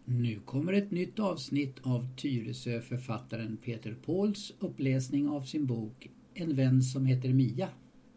Nu kommer ett nytt avsnitt av Tyresö-författaren Peter Pauls uppläsning av sin bok En vän som heter Mia.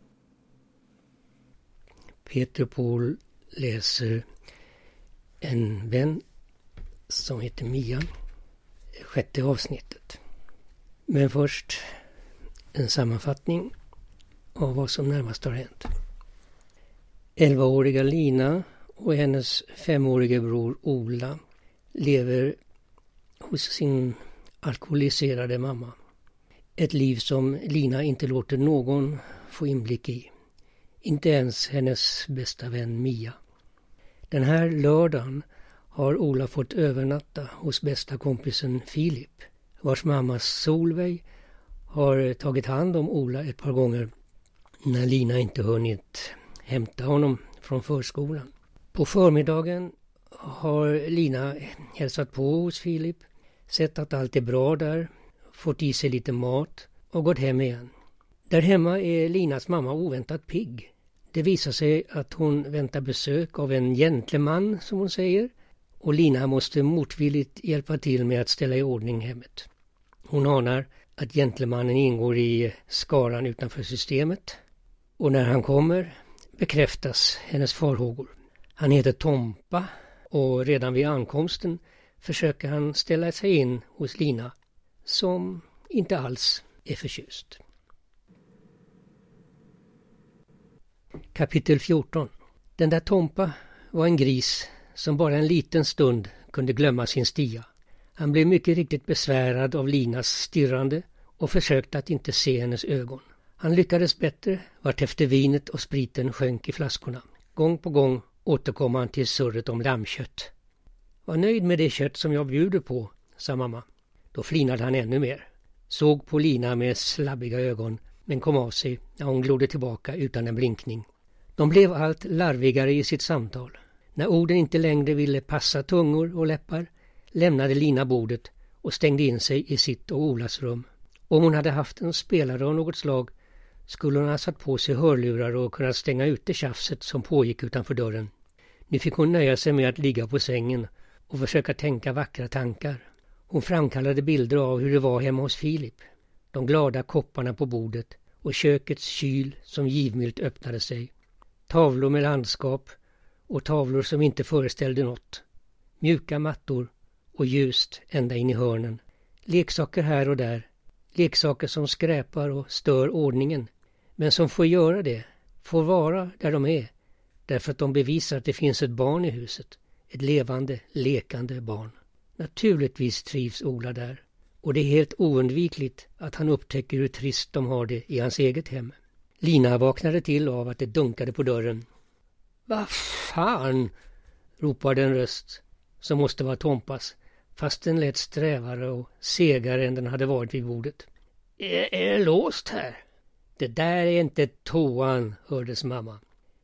Peter Paul läser En vän som heter Mia, 6:e avsnittet. Men först en sammanfattning av vad som närmast har hänt. 11-åriga Lina och hennes 5-årige bror Ola lever hos sin alkoholiserade mamma. Ett liv som Lina inte låter någon få inblick i. Inte ens hennes bästa vän Mia. Den här lördagen har Ola fått övernatta hos bästa kompisen Filip, vars mamma Solveig har tagit hand om Ola ett par gånger när Lina inte hunnit hämta honom från förskolan. På förmiddagen har Lina hälsat på hos Filip, sett att allt är bra där, fått i sig lite mat och gått hem igen. Där hemma är Linas mamma oväntat pigg. Det visar sig att hon väntar besök av en gentleman, som hon säger, och Lina måste motvilligt hjälpa till med att ställa i ordning hemmet. Hon anar att gentlemannen ingår i skaran utanför systemet, och när han kommer bekräftas hennes farhågor. Han heter Tompa och redan vid ankomsten försöker han ställa sig in hos Lina, som inte alls är förtjust. Kapitel 14. Den där Tompa var en gris som bara en liten stund kunde glömma sin stia. Han blev mycket riktigt besvärad av Linas stirrande och försökte att inte se hennes ögon. Han lyckades bättre vart efter vinet och spriten sjönk i flaskorna. Gång på gång återkom han till surret om lammkött. Var nöjd med det kött som jag bjuder på, sa mamma. Då flinade han ännu mer. Såg på Lina med slabbiga ögon, men kom av sig när hon glodde tillbaka utan en blinkning. De blev allt larvigare i sitt samtal. När orden inte längre ville passa tungor och läppar lämnade Lina bordet och stängde in sig i sitt och Olas rum. Om hon hade haft en spelare av något slag skulle hon ha satt på sig hörlurar och kunnat stänga ute tjafset som pågick utanför dörren. Nu fick hon nöja sig med att ligga på sängen och försöka tänka vackra tankar. Hon framkallade bilder av hur det var hemma hos Filip. De glada kopparna på bordet och kökets kyl som givmilt öppnade sig. Tavlor med landskap och tavlor som inte föreställde något. Mjuka mattor och ljust ända in i hörnen. Leksaker här och där. Leksaker som skräpar och stör ordningen. Men som får göra det, får vara där de är. Därför att de bevisar att det finns ett barn i huset. Ett levande, lekande barn. Naturligtvis trivs Ola där. Och det är helt oundvikligt att han upptäcker hur trist de har det i hans eget hem. Lina vaknade till av att det dunkade på dörren. Vad fan, ropade en röst som måste vara Tompas, fast den lät strävare och segare än den hade varit vid bordet. Är det låst här? Det där är inte toan, hördes mamma.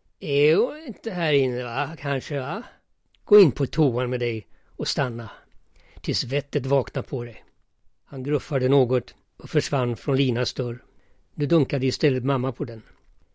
Är hon inte här inne, va? Kanske, va? Gå in på toan med dig och stanna tills vettet vaknar på dig. Han gruffade något och försvann från Linas dörr. Nu dunkade istället mamma på den.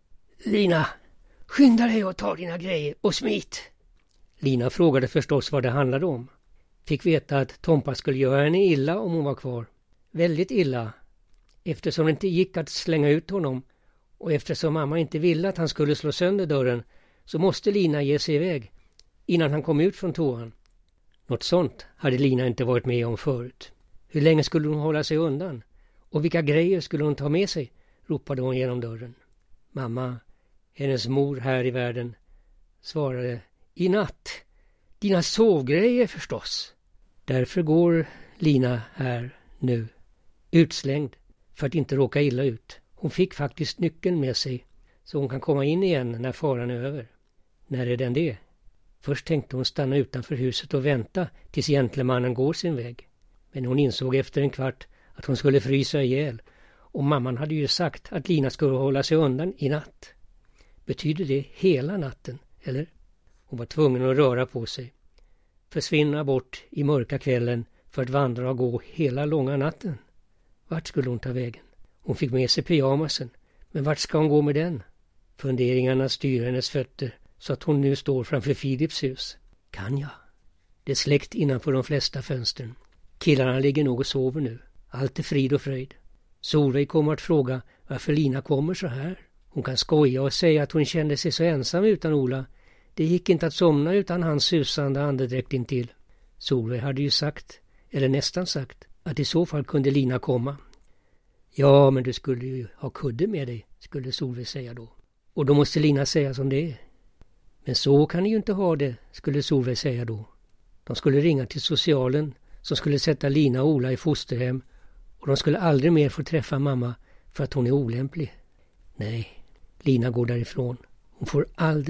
Lina, skynda dig och ta dina grejer och smit. Lina frågade förstås vad det handlade om. Fick veta att Tompa skulle göra henne illa om hon var kvar. Väldigt illa, eftersom det inte gick att slänga ut honom och eftersom mamma inte ville att han skulle slå sönder dörren så måste Lina ge sig iväg innan han kom ut från toan. Något sånt hade Lina inte varit med om förut. Hur länge skulle hon hålla sig undan? Och vilka grejer skulle hon ta med sig? Ropade hon genom dörren. Mamma, hennes mor här i världen, svarade: i natt. Dina sovgrejer förstås. Därför går Lina här nu, utslängd för att inte råka illa ut. Hon fick faktiskt nyckeln med sig så hon kan komma in igen när faran är över. När är den det? Först tänkte hon stanna utanför huset och vänta tills gentlemannen går sin väg. Men hon insåg efter en kvart att hon skulle frysa ihjäl. Och mamman hade ju sagt att Lina skulle hålla sig undan i natt. Betyder det hela natten, eller? Hon var tvungen att röra på sig. Försvinna bort i mörka kvällen för att vandra och gå hela långa natten. Vart skulle hon ta vägen? Hon fick med sig pyjamasen. Men vart ska hon gå med den? Funderingarna styr hennes fötter så att hon nu står framför Filips hus. Kan jag? Det är släckt innanför de flesta fönstren. Killarna ligger nog och sover nu. Allt är frid och fröjd. Solveig kommer att fråga varför Lina kommer så här. Hon kan skoja och säga att hon kände sig så ensam utan Ola. Det gick inte att somna utan hans susande andedräkt intill. Solveig hade ju sagt, eller nästan sagt, att i så fall kunde Lina komma. Ja, men du skulle ju ha kudde med dig, skulle Solveig säga då. Och då måste Lina säga som det är. Men så kan ni ju inte ha det, skulle Solveig säga då. De skulle ringa till socialen som skulle sätta Lina och Ola i fosterhem och de skulle aldrig mer få träffa mamma för att hon är olämplig. Nej, Lina går därifrån. Hon får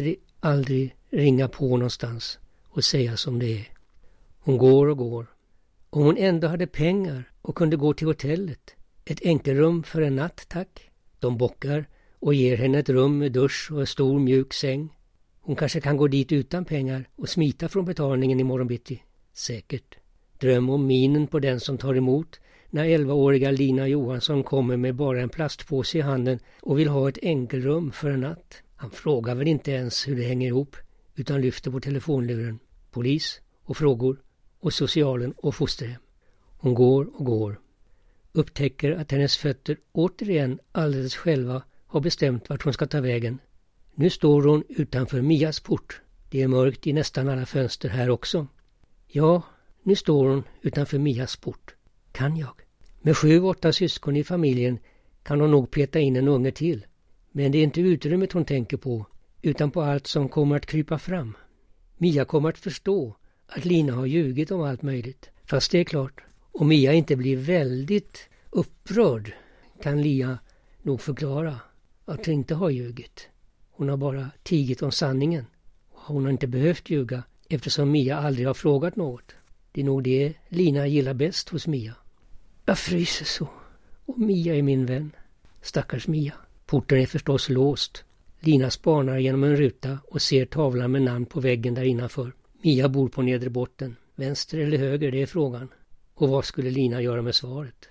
aldrig ringa på någonstans och säga som det är. Hon går och går. Om hon ändå hade pengar och kunde gå till hotellet. Ett enkelrum för en natt, tack. De bockar och ger henne ett rum med dusch och en stor mjuk säng. Hon kanske kan gå dit utan pengar och smita från betalningen i morgonbitti. Säkert. Dröm om minen på den som tar emot när 11-åriga Lina Johansson kommer med bara en plastpåse i handen och vill ha ett enkelrum för en natt. Han frågar väl inte ens hur det hänger ihop utan lyfter på telefonluren. Polis och frågor och socialen och fosterhem. Hon går och går. Upptäcker att hennes fötter återigen alldeles själva har bestämt vart hon ska ta vägen. Nu står hon utanför Mias port. Det är mörkt i nästan alla fönster här också. Ja, nu står hon utanför Mias port. Kan jag? Med 7-8 syskon i familjen kan hon nog peta in en unge till. Men det är inte utrymmet hon tänker på, utan på allt som kommer att krypa fram. Mia kommer att förstå att Lina har ljugit om allt möjligt. Fast det är klart, om Mia inte blir väldigt upprörd kan Lia nog förklara att hon inte har ljugit. Hon har bara tigit om sanningen. Hon har inte behövt ljuga eftersom Mia aldrig har frågat något. Det är nog det Lina gillar bäst hos Mia. Jag fryser så. Och Mia är min vän. Stackars Mia. Porten är förstås låst. Lina spanar genom en ruta och ser tavlan med namn på väggen där innanför. Mia bor på nedre botten. Vänster eller höger, det är frågan. Och vad skulle Lina göra med svaret?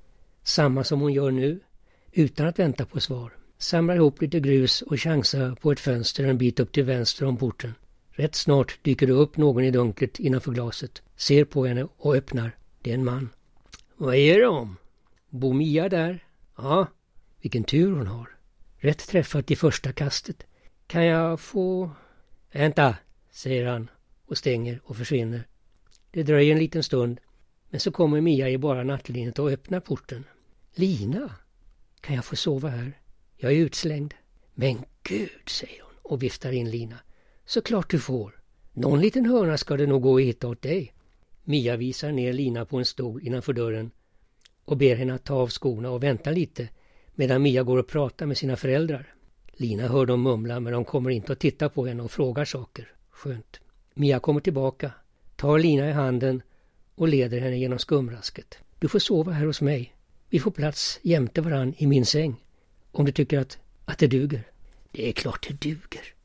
Samma som hon gör nu, utan att vänta på svar. Samlar ihop lite grus och chansar på ett fönster en bit upp till vänster om porten. Rätt snart dyker det upp någon i dunklet innanför glaset. Ser på henne och öppnar. Det är en man. Vad är det om? Bor Mia där? Ja, vilken tur hon har. Rätt träffat i första kastet. Kan jag få... Vänta, säger han och stänger och försvinner. Det dröjer en liten stund, men så kommer Mia i bara nattlinnet och öppnar porten. Lina, kan jag få sova här? Jag är utslängd. Men gud, säger hon och viftar in Lina. Såklart du får. Någon liten hörna ska det nog gå och hitta åt dig. Mia visar ner Lina på en stol innanför dörren och ber henne att ta av skorna och vänta lite medan Mia går och pratar med sina föräldrar. Lina hör dem mumla men de kommer inte att titta på henne och frågar saker. Skönt. Mia kommer tillbaka, tar Lina i handen och leder henne genom skumrasket. Du får sova här hos mig. Vi får plats jämte varann i min säng. Om du tycker att det duger. Det är klart det duger.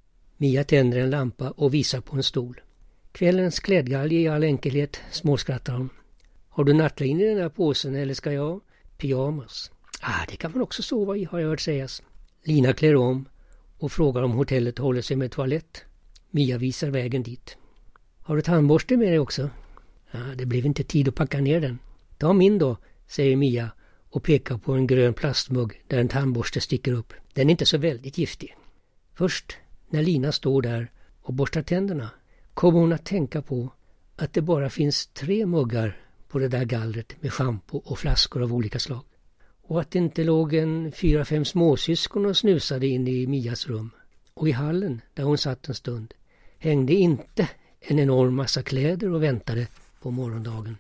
Mia tänder en lampa och visar på en stol. Kvällens klädgalge i all enkelhet, småskrattar hon. Har du nattlin i den här påsen eller ska jag? Pyjamas. Det kan man också sova i, har jag hört sägas. Lina klär om och frågar om hotellet håller sig med toalett. Mia visar vägen dit. Har du tandborste med dig också? Det blev inte tid att packa ner den. Ta min då, säger Mia och pekar på en grön plastmugg där en tandborste sticker upp. Den är inte så väldigt giftig. Först när Lina står där och borstar tänderna kommer hon att tänka på att det bara finns 3 muggar på det där gallret med shampoo och flaskor av olika slag. Och att det inte låg en 4-5 småsyskon och snusade in i Mias rum. Och i hallen där hon satt en stund hängde inte en enorm massa kläder och väntade på morgondagen.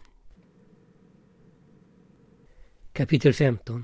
Kapitel 15.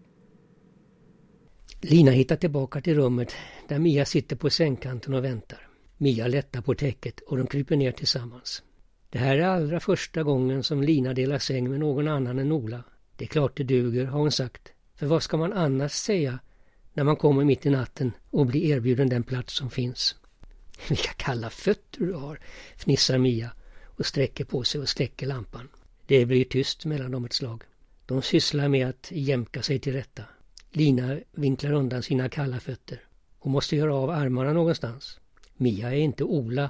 Lina hittar tillbaka till rummet där Mia sitter på sängkanten och väntar. Mia lättar på täcket och de kryper ner tillsammans. Det här är allra första gången som Lina delar säng med någon annan än Ola. Det är klart det duger, har hon sagt. För vad ska man annars säga när man kommer mitt i natten och blir erbjuden den plats som finns? Vilka kalla fötter du har, fnissar Mia och sträcker på sig och släcker lampan. Det blir tyst mellan dem ett slag. De sysslar med att jämka sig till rätta. Lina vinklar undan sina kalla fötter och måste göra av armarna någonstans. Mia är inte Ola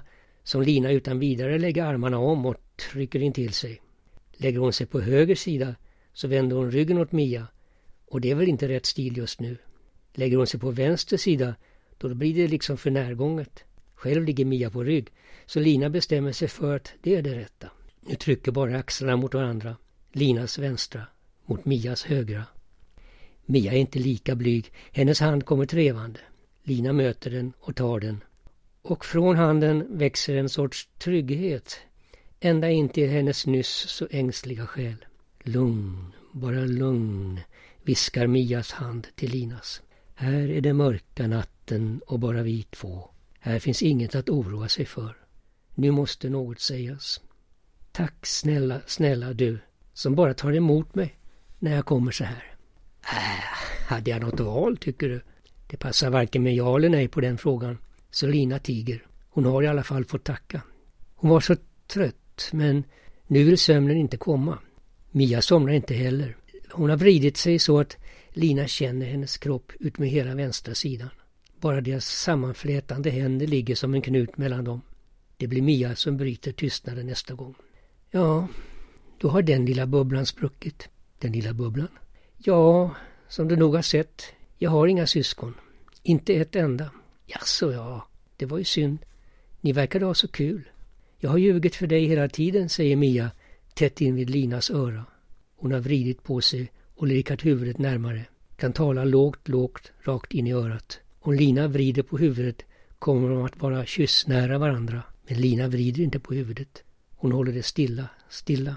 som Lina utan vidare lägger armarna om och trycker in till sig. Lägger hon sig på höger sida så vänder hon ryggen åt Mia, och det är väl inte rätt stil just nu. Lägger hon sig på vänster sida, då blir det liksom för närgånget. Själv ligger Mia på rygg, så Lina bestämmer sig för att det är det rätta. Nu trycker bara axlarna mot varandra. Linas vänstra mot Mias högra. Mia är inte lika blyg. Hennes hand kommer trevande. Lina möter den och tar den. Och från handen växer en sorts trygghet. Ända in till hennes nyss så ängsliga själ. Lugn, bara lugn, viskar Mias hand till Linas. Här är det mörka natten och bara vi två. Här finns inget att oroa sig för. Nu måste något sägas. Tack snälla du som bara tar emot mig när jag kommer så här. Hade jag något val tycker du? Det passar varken med ja eller nej på den frågan. Så Lina tiger. Hon har i alla fall fått tacka. Hon var så trött, men nu vill sömnen inte komma. Mia somnar inte heller. Hon har vridit sig så att Lina känner hennes kropp ut med hela vänstra sidan. Bara deras sammanflätande händer ligger som en knut mellan dem. Det blir Mia som bryter tystnaden nästa gång. Ja, då har den lilla bubblan spruckit. Den lilla bubblan? Ja, som du nog har sett. Jag har inga syskon. Inte ett enda. Jaså, ja, det var ju synd. Ni verkade ha så kul. Jag har ljugit för dig hela tiden, säger Mia tätt in vid Linas öra. Hon har vridit på sig och lirkat huvudet närmare. Kan tala lågt, rakt in i örat. Om Lina vrider på huvudet kommer de att vara kyssnära varandra. Men Lina vrider inte på huvudet. Hon håller det stilla.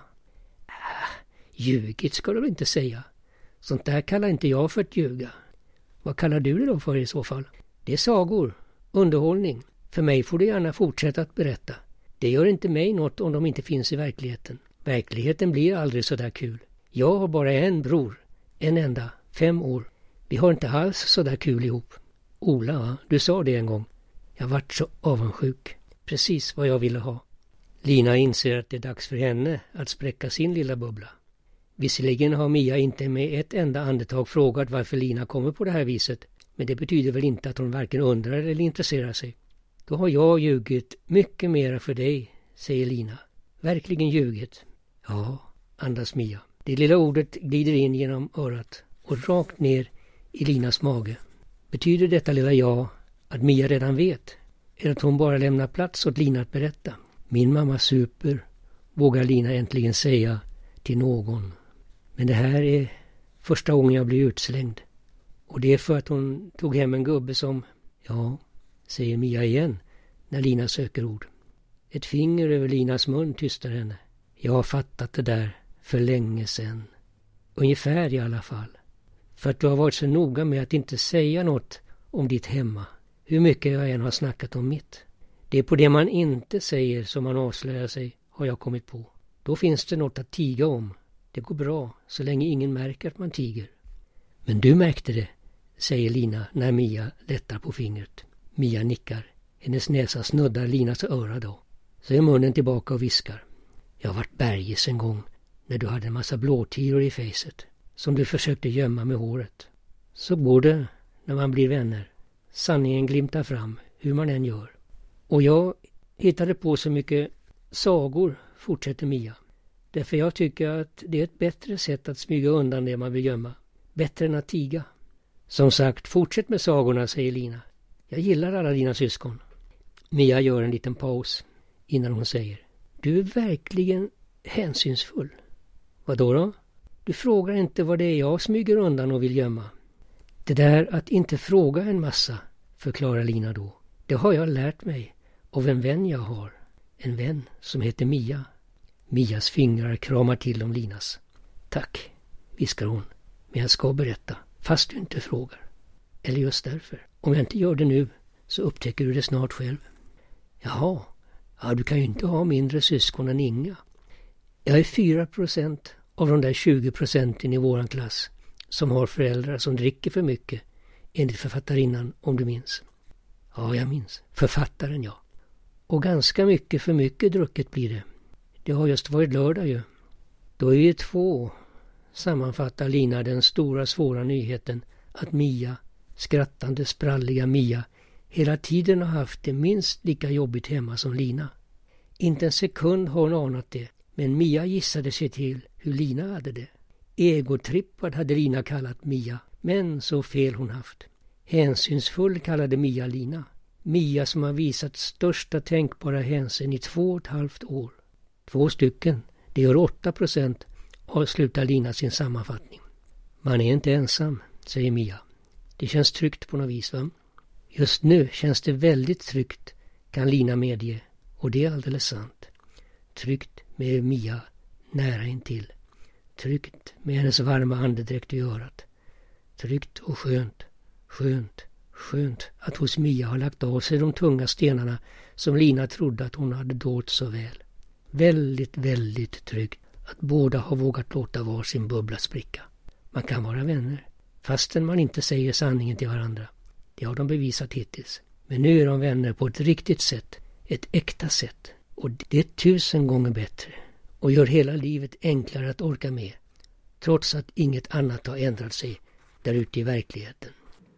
Ljugit ska du väl inte säga. Sånt där kallar inte jag för att ljuga. Vad kallar du det då för i så fall? Det är sagor, underhållning. För mig får du gärna fortsätta att berätta. Det gör inte mig något om de inte finns i verkligheten. Verkligheten blir aldrig så där kul. Jag har bara en bror. En enda, 5 år. Vi har inte alls så där kul ihop. Ola, va? Du sa det en gång. Jag vart så avundsjuk. Precis vad jag ville ha. Lina inser att det är dags för henne att spräcka sin lilla bubbla. Visserligen har Mia inte med ett enda andetag frågat varför Lina kommer på det här viset. Men det betyder väl inte att hon varken undrar eller intresserar sig. Då har jag ljugit mycket mera för dig, säger Lina. Verkligen ljugit. Ja, andas Mia. Det lilla ordet glider in genom örat och rakt ner i Linas mage. Betyder detta lilla ja att Mia redan vet? Eller att hon bara lämnar plats åt Lina att berätta? Min mamma super, vågar Lina äntligen säga till någon. Men det här är första gången jag blir utslängd. Och det är för att hon tog hem en gubbe som... Ja, säger Mia igen när Lina söker ord. Ett finger över Linas mun tystar henne. Jag har fattat det där för länge sedan. Ungefär i alla fall. För att du har varit så noga med att inte säga något om ditt hemma. Hur mycket jag än har snackat om mitt. Det är på det man inte säger som man avslöjar sig, har jag kommit på. Då finns det något att tiga om. Det går bra så länge ingen märker att man tiger. Men du märkte det, säger Lina när Mia lättar på fingret. Mia nickar. Hennes näsa snuddar Linas öra då. Så är munnen tillbaka och viskar. Jag har varit bergis en gång när du hade en massa blåtiror i fejset. Som du försökte gömma med håret. Så går det när man blir vänner. Sanningen glimtar fram hur man än gör. Och jag hittade på så mycket sagor, fortsätter Mia. Därför jag tycker att det är ett bättre sätt att smyga undan det man vill gömma. Bättre än att tiga. Som sagt, fortsätt med sagorna, säger Lina. Jag gillar alla dina syskon. Mia gör en liten paus innan hon säger. Du är verkligen hänsynsfull. Vadå då? Du frågar inte vad det är jag smyger undan och vill gömma. Det där att inte fråga en massa, förklarar Lina då. Det har jag lärt mig av en vän jag har. En vän som heter Mia. Mias fingrar kramar till om Linas. Tack, viskar hon. Men jag ska berätta, fast du inte frågar. Eller just därför. Om jag inte gör det nu så upptäcker du det snart själv. Jaha, ja, du kan ju inte ha mindre syskon än Inga. Jag är 4% av de där 20% i våran klass som har föräldrar som dricker för mycket, enligt författarinnan, om du minns. Ja, jag minns. Författaren, ja. Och ganska mycket för mycket drucket blir det. Det har just varit lördag ju. Då är vi 2, sammanfattar Lina den stora svåra nyheten att Mia, skrattande spralliga Mia, Hela tiden har haft det minst lika jobbigt hemma som Lina. Inte en sekund har hon anat det, men Mia gissade sig till hur Lina hade det. Egotrippad hade Lina kallat Mia, men så fel hon haft. Hänsynsfull kallade Mia Lina. Mia som har visat största tänkbara hänsyn i 2,5 år. 2 stycken, det gör 8%, avslutar Lina sin sammanfattning. Man är inte ensam, säger Mia. Det känns tryggt på något vis, va? Just nu känns det väldigt tryggt, kan Lina medge. Och det är alldeles sant. Tryggt med Mia nära intill. Tryggt med hennes varma andedräkt i örat. Tryggt och skönt, skönt att hos Mia har lagt av sig de tunga stenarna som Lina trodde att hon hade dolt så väl. Väldigt, väldigt tryggt att båda har vågat låta var sin bubbla spricka. Man kan vara vänner, fastän man inte säger sanningen till varandra. Det har de bevisat hittills. Men nu är de vänner på ett riktigt sätt, ett äkta sätt. Och det är 1000 gånger bättre och gör hela livet enklare att orka med, trots att inget annat har ändrat sig där ute i verkligheten.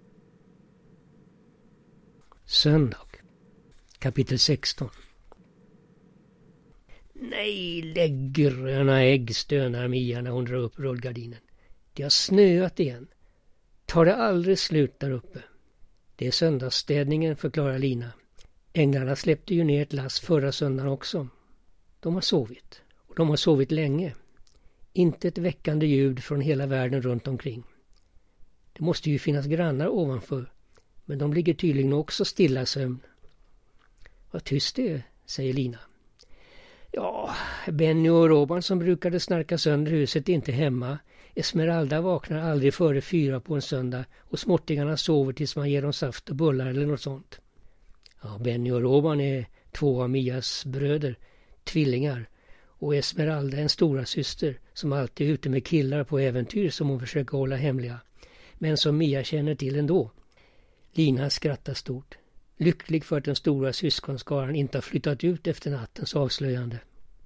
Söndag, kapitel 16. Nej, lägg gröna ägg, stönar Mia när hon drar upp rullgardinen. Det har snöat igen. Tar det aldrig slut där uppe? Det är söndagsstädningen, förklarar Lina. Änglarna släppte ju ner ett lass förra söndagen också. De har sovit. Och de har sovit länge. Inte ett väckande ljud från hela världen runt omkring. Det måste ju finnas grannar ovanför. Men de ligger tydligen också stilla sömn. Vad tyst det är, säger Lina. Ja, Benny och Robban som brukade snarka sönder huset är inte hemma. Esmeralda vaknar aldrig före 4 på en söndag och småttingarna sover tills man ger dem saft och bullar eller något sånt. Ja, Benny och Robban är 2 av Mias bröder, tvillingar, och Esmeralda är en stora syster som alltid är ute med killar på äventyr som hon försöker hålla hemliga, men som Mia känner till ändå. Lina skrattar stort, lycklig för att den stora syskonskaran inte har flyttat ut efter nattens avslöjande.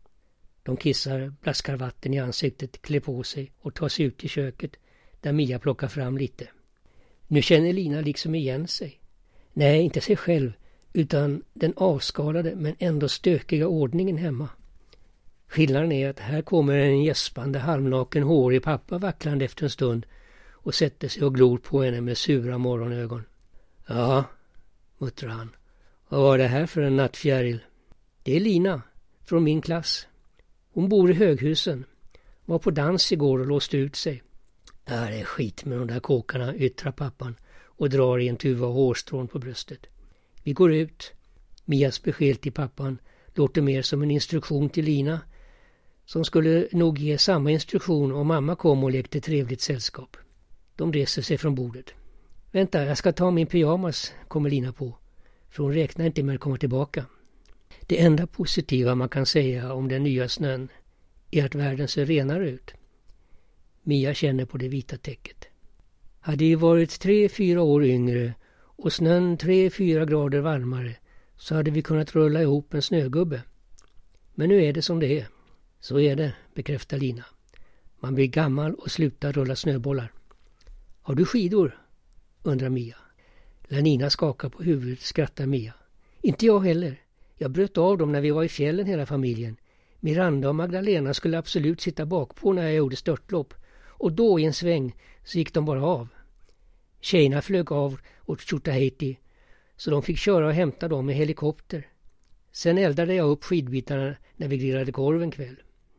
De kissar, blaskar vatten i ansiktet, klär på sig och tar sig ut till köket där Mia plockar fram lite. Nu känner Lina liksom igen sig. Nej, inte sig själv, utan den avskalade men ändå stökiga ordningen hemma. Skillnaden är att här kommer en gäspande halvnaken hårig pappa vacklande efter en stund och sätter sig och glor på henne med sura morgonögon. Ja, muttrar han. Vad var det här för en nattfjäril? Det är Lina, från min klass. Hon bor i Höghusen. Var på dans igår och låste ut sig. Det är skit med de där kåkarna, yttrar pappan och drar i en tuva hårstrån på bröstet. Vi går ut. Mias besked till pappan låter mer som en instruktion till Lina, som skulle nog ge samma instruktion om mamma kom och lekte trevligt sällskap. De reser sig från bordet. Vänta, jag ska ta min pyjamas, kommer Lina på. För hon räknar inte med att komma tillbaka. Det enda positiva man kan säga om den nya snön är att världen ser renare ut. Mia känner på det vita täcket. Hade ju varit 3-4 år yngre och snön 3-4 grader varmare så hade vi kunnat rulla ihop en snögubbe. Men nu är det som det är. Så är det, bekräftar Lina. Man blir gammal och slutar rulla snöbollar. Har du skidor? Undrar Mia. Lanina skakar på huvudet, skrattar Mia. Inte jag heller. Jag bröt av dem när vi var i fjällen hela familjen. Miranda och Magdalena skulle absolut sitta bakpå när jag gjorde störtlopp. Och då i en sväng så gick de bara av. Tjejerna flög av åt Tjotahejti så de fick köra och hämta dem med helikopter. Sen eldade jag upp skidbitarna när vi grillade korv en kväll.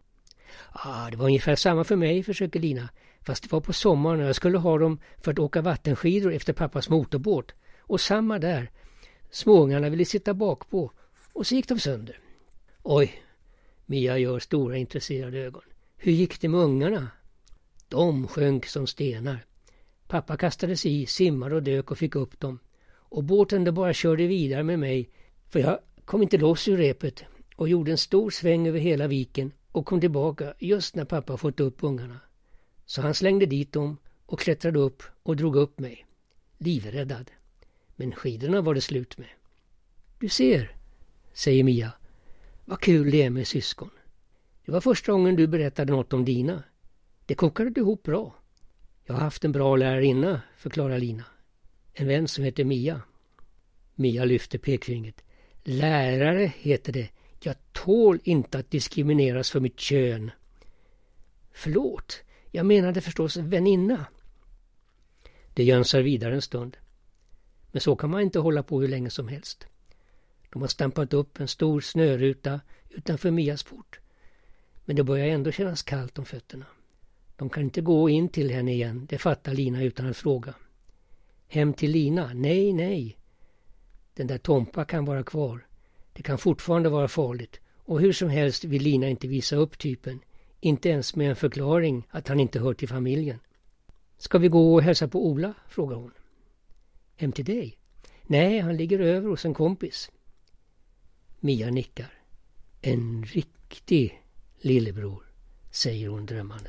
Det var ungefär samma för mig, försöker Lina. Fast det var på sommaren och jag skulle ha dem för att åka vattenskidor efter pappas motorbåt. Och samma där. Småungarna ville sitta bakpå och så gick de sönder. Oj, Mia gör stora intresserade ögon. Hur gick det med ungarna? De sjönk som stenar. Pappa kastade sig i, simmade och dök och fick upp dem. Och båten bara körde vidare med mig, för jag kom inte loss ur repet och gjorde en stor sväng över hela viken och kom tillbaka just när pappa fått upp ungarna. Så han slängde dit dem och klättrade upp och drog upp mig. Livräddad. Men skidorna var det slut med. Du ser, säger Mia. Vad kul det är med syskon. Det var första gången du berättade något om dina. Det kokade du ihop bra. Jag har haft en bra lärarinna, förklarar Lina. En vän som heter Mia. Mia lyfte pekfingret. Lärare heter det. Jag tål inte att diskrimineras för mitt kön. Förlåt, jag menade förstås väninna. Det jönsar vidare en stund. Men så kan man inte hålla på hur länge som helst. De har stampat upp en stor snöruta utanför Mias port. Men det börjar ändå kännas kallt om fötterna. De kan inte gå in till henne igen, det fattar Lina utan att fråga. Hem till Lina? Nej, nej. Den där Tompa kan vara kvar. Det kan fortfarande vara farligt. Och hur som helst vill Lina inte visa upp typen. Inte ens med en förklaring att han inte hör till familjen. Ska vi gå och hälsa på Ola? Frågar hon. Hem till dig? Nej, han ligger över hos en kompis. Mia nickar. En riktig lillebror, säger hon drömmande.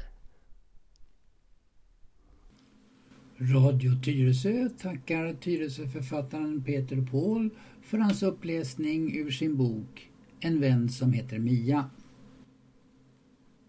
Radio Tyresö tackar Tyresö-författaren Peter Paul för hans uppläsning ur sin bok En vän som heter Mia.